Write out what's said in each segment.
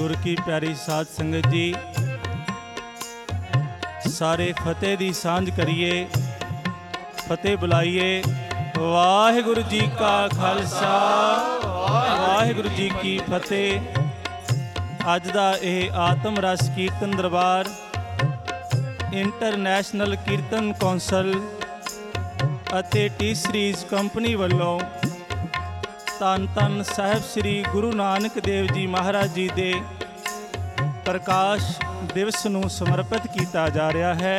गुर की प्यारी साध संगत जी, सारे फतेह दी सांझ करिए, फतेह बुलाइए। वाहिगुरु जी का खालसा, वाहिगुरु जी की फतेह। अज दा यह आत्म रस कीर्तन दरबार इंटरनेशनल कीर्तन कौंसल ਅਤੇ टी सीरीज़ कंपनी ਵੱਲੋਂ ਧੰਨ ਧੰਨ ਸਾਹਿਬ ਸ੍ਰੀ ਗੁਰੂ ਨਾਨਕ ਦੇਵ ਜੀ ਮਹਾਰਾਜ ਜੀ ਦੇ ਪ੍ਰਕਾਸ਼ ਦਿਵਸ ਨੂੰ ਸਮਰਪਿਤ ਕੀਤਾ ਜਾ ਰਿਹਾ ਹੈ,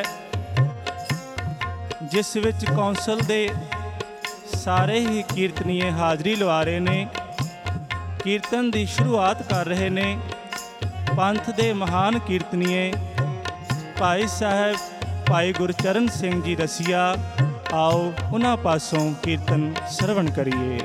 ਜਿਸ ਵਿੱਚ ਕੌਂਸਲ ਦੇ ਸਾਰੇ ਹੀ ਕੀਰਤਨੀਏ ਹਾਜ਼ਰੀ ਲਵਾ ਰਹੇ ਨੇ। ਕੀਰਤਨ ਦੀ ਸ਼ੁਰੂਆਤ ਕਰ ਰਹੇ ਨੇ ਪੰਥ ਦੇ ਮਹਾਨ ਕੀਰਤਨੀਏ ਭਾਈ ਸਾਹਿਬ ਭਾਈ ਗੁਰਚਰਨ ਸਿੰਘ ਜੀ ਰਸੀਆ। आओ उन्हां पासों कीर्तन श्रवण करिए।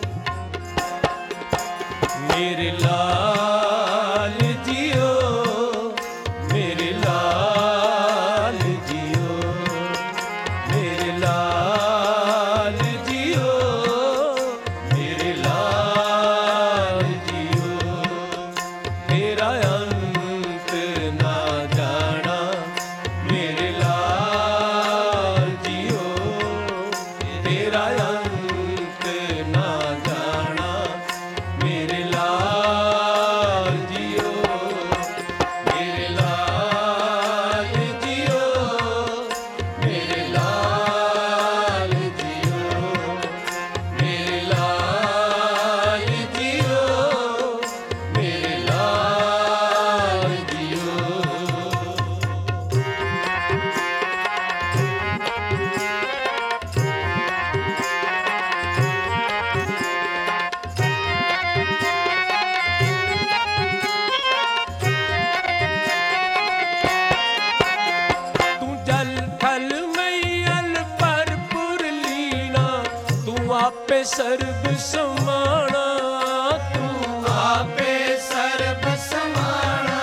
मेरे लाल जियो, मेरे लाल जियो, मेरे लाल जियो, मेरे लाल जियो। तेरा अंत ना जाना मेरे लाल जियो, तेरा अंत ना जाना मेरे लाल जियो, मेरे लाल जियो, मेरे लाल जियो, मेरे लाल जियो, मेरे लाल जियो। तू जल थल मैयल भरपुर लीना, तू आपे सर्ब समाना, तू आपे सर्ब समाना,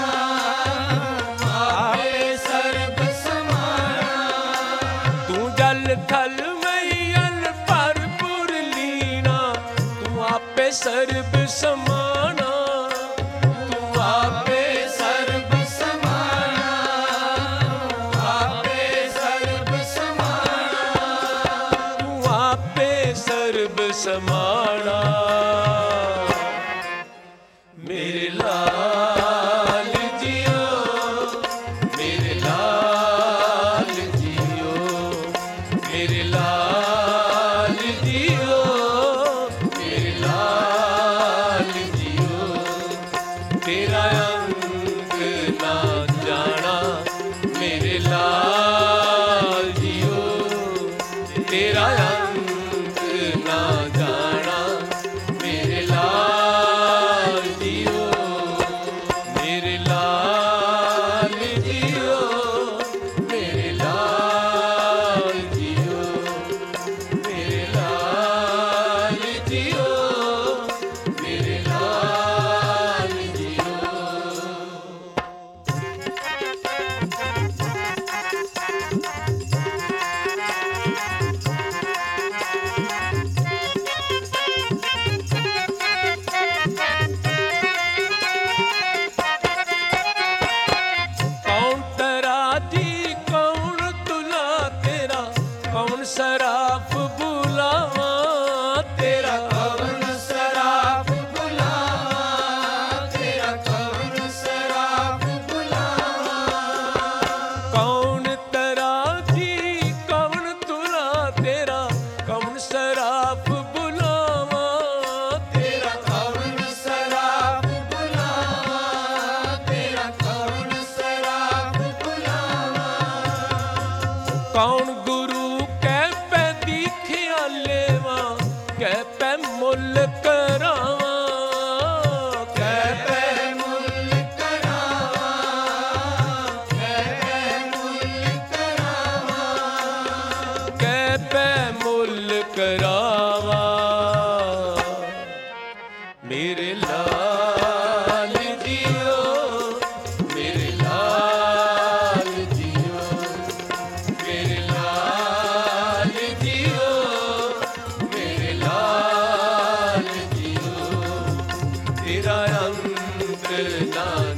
आपे सर्ब समाना। तू जल थल मैयल भरपुर लीना, तू आपे सर्ब समाना, तू आपे सर्ब समाना, आपे सर्ब समाना, तू आपे सर्ब समाना। मेरे लाल जियो, मेरे लाल जियो, मेरे लाल जियो, मेरे लाल जियो। तेरा अंत ना जाना मेरे लाल जियो, तेरा अंत ना जाना मेरे लाल जियो, मेरे लाल जियो, मेरे लाल जियो, मेरे लाल जियो, मेरे लाल जियो। कौन तराजी कौन तुला तेरा, कौन सराफ बुलावा तेरा, कौन सराफ बुलावा तेरा, कौन सराफ बुलावा। कौन तराजी कौन तुला तेरा, कौन सराफ बुलावा तेरा, कौन सराफ बुलावा तेरा, कौन सराफ बुलावा। कौन गुरु कह पे दीखिया लेवा, कह पे मुल करावा, कह पे मुल करावा, कह पे मुल करावा, कह पे मुल करावा। मेरे लाल जियो, मेरे लाल जियो, मेरे लाल जियो, मेरे लाल जियो। तेरा अंत ना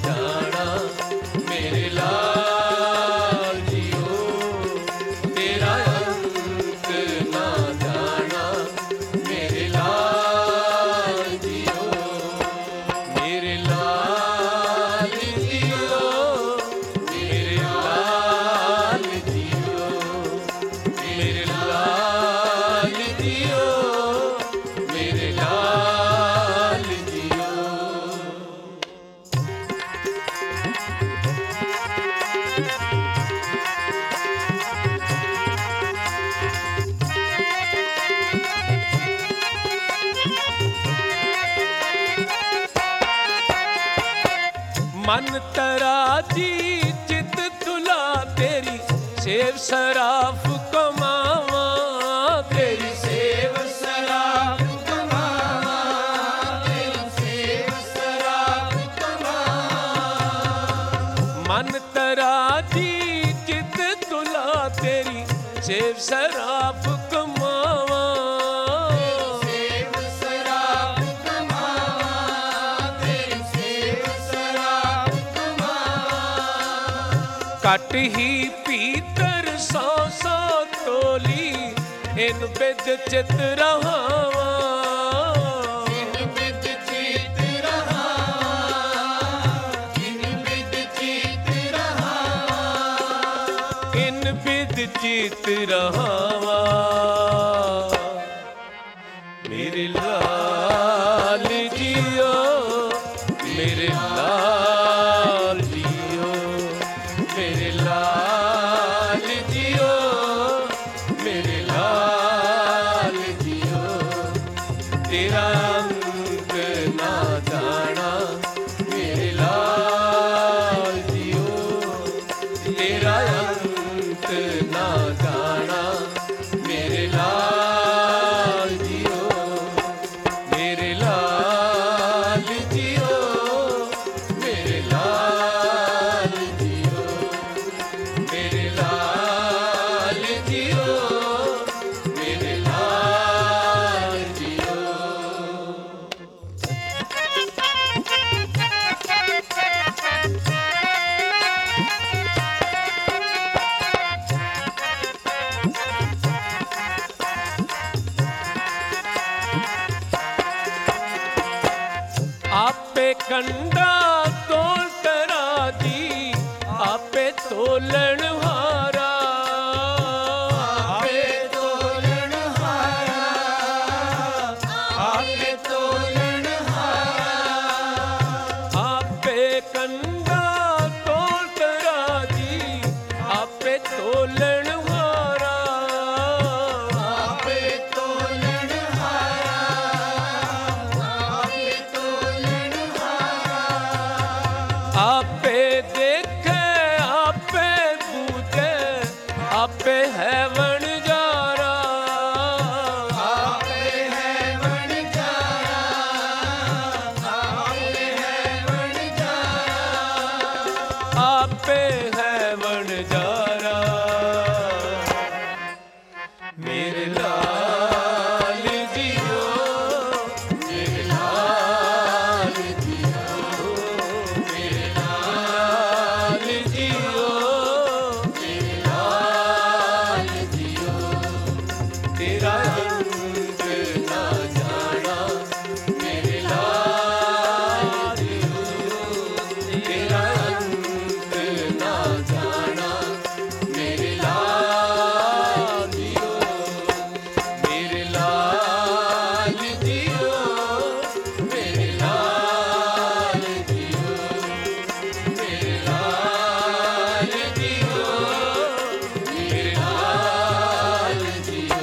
ਮਨ ਤਰਾਜੀ ਚਿਤ ਤੁਲਾ ਤੇਰੀ ਸੇਵ ਸਰਾਫ ਕਮਾਵਾਂ, ਤੇਰੀ ਸੇਵ ਸਰਾਫ ਕਮਾਵਾਂ, ਤੇਰੀ ਸੇਵ ਸਰਾਫ ਕਮਾਵਾਂ। ਮਨ ਤਰਾਜੀ ਚਿਤ ਤੁਲਾ ਤੇਰੀ ਸੇਵ ਸਰਾਫ ਕਮਾਵਾਂ, ਸੇਵ ਸਰਾਫ ਕਮਾਵਾਂ, ਤੇਰੀ ਸੇਵ ਸਰਾਫ ਕਮਾਵਾਂ। ਘਟ ਹੀ ਪੀਤਰ ਸੌ ਸੌ ਤੋਲੀ ਇਨ ਬਿਦ ਚਿਤ ਰਹਾਵਾਂ, ਇਨ ਬਿਦ ਚਿਤ ਰਹਾਵਾਂ, ਇਨ ਬਿਦ ਚਿਤ ਰਹਾਵਾਂ, ਇਨ ਬਿਦ ਚਿਤ ਰਹਾਵਾਂ। ਮੇਰੇ ਲਾਲ ਜੀਓ, ਮੇਰੇ ਲਾਲ ਜੀਓ, ਮੇਰੇ ਲਾਲ ਜੀਓ, ਮੇਰੇ ਲਾਲ ਜੀਓ। ਤੇਰਾ ਅੰਤ ਨਾ ਜਾਣਾ ਮੇਰੇ ਲਾਲ ਜੀਓ, ਤੇਰਾ ਅੰਤ ਨਾ ਜਾਣਾ ਮੇਰੇ ਲਾਲ ਜੀਓ, ਮੇਰੇ ਲਾਲ ਜੀਓ, ਮੇਰੇ ਲਾਲ ਜੀਓ, ਮੇਰੇ ਲਾਲ ਜੀਓ, ਮੇਰੇ ਲਾਲ ਜੀਓ। ਆਪੇ ਕੰਡਾ ਤੋਲ ਤਰਾਜੀ, ਆਪੇ ਤੋਲਣ ਹਾਰਾ, ਆਪੇ ਤੋਲਣ ਹਾਰਾ, ਆਪੇ ਤੋਲਣ ਹਾਰਾ। ਆਪੇ ਕੰਡਾ ਤੋਲ ਤਰਾਜੀ, ਆਪੇ ਤੋਲਣ ਹਾਰਾ, ਆਪੇ ਤੋਲਣ ਹਾਰਾ, ਆਪੇ ਤੋਲਣ ਹਾਰਾ। ਆਪੇ ਦੇਖੇ ਆਪੇ ਬੂਝੇ, ਆਪੇ ਹੈ ਵਣਜਾਰਾ, ਆਪੇ ਹੈ ਵਣਜਾਰਾ, ਆਪੇ ਹੈ ਵਣਜਾਰਾ, ਆਪੇ ਹੈ ਵਣਜਾਰਾ। ਮੇਰੇ ਲਾਲ ਜੀਓ, ਮੇਰੇ ਲਾਲ ਜੀਓ, ਮੇਰੇ ਲਾਲ ਜੀਓ, ਮੇਰੇ ਲਾਲ ਜੀਓ। ਤੇਰਾ ਅੰਤ ਨਾ ਜਾਣਾ ਮੇਰੇ ਲਾਲ ਜੀਓ, ਤੇਰਾ ਅੰਤ ਨਾ ਜਾਣਾ ਮੇਰੇ ਲਾਲ ਜੀਓ, ਮੇਰੇ ਲਾਲ ਜੀਓ, ਮੇਰੇ ਲਾਲ ਜੀਓ, ਮੇਰੇ ਲਾਲ ਜੀਓ, ਮੇਰੇ ਲਾਲ ਜੀਓ।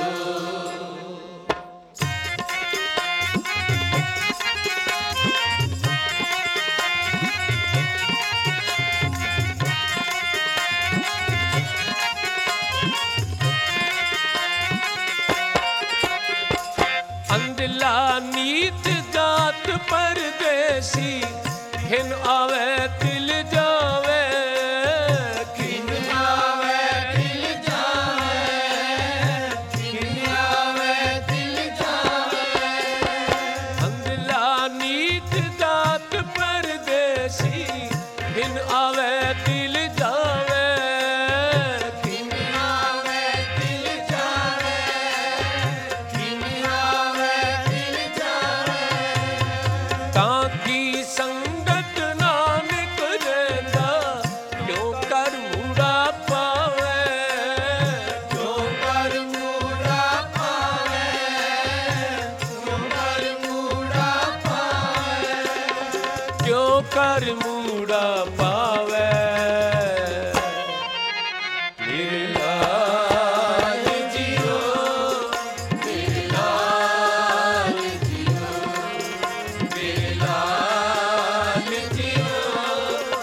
ਅੰਦਲਾ ਨੀਤ ਜਾਤ ਪਰਦੇਸੀ, ਖਿਨ ਆਵੇ ਤਿਲ ਜਾਵੇ, ਖਿਨ ਆਵੇ ਤਿਲ ਜਾਵੇ, ਖਿਨ ਆਵੇ ਤਿਲ ਜਾਵੇ। ਅੰਦਲਾ ਨੀਤ ਜਾਤ ਪਰਦੇਸੀ, ਖਿਨ ਆਵੇ ਤਿਲ ਜਾਵੇ, ਖਿਨ ਆਵੇ ਤਿਲ ਜਾਵੇ, ਖਿਨ ਆਵੇ ਤਿਲ ਜਾਵੇ। ਤਾਂ ਕੀ ਸੰਗਤ ਨਾਨਕ ਰਹਿੰਦਾ, ਕਿਉਂ ਕਰ ਮੂੜਾ ਪਾਵੇ, ਕਿਉਂ ਕਰ ਮੂੜਾ ਪਾਵੇ, ਕਿਉਂ ਕਰ ਮੂੜਾ ਪਾਵੇ, ਕਿਉਂ ਕਰ ਮੂੜਾ ਪਾਵੇ। ਮੇਰੇ ਲਾਲ ਜੀਓ, ਮੇਰੇ ਲਾਲ ਜੀਓ, ਮੇਰੇ ਲਾਲ ਜੀਓ,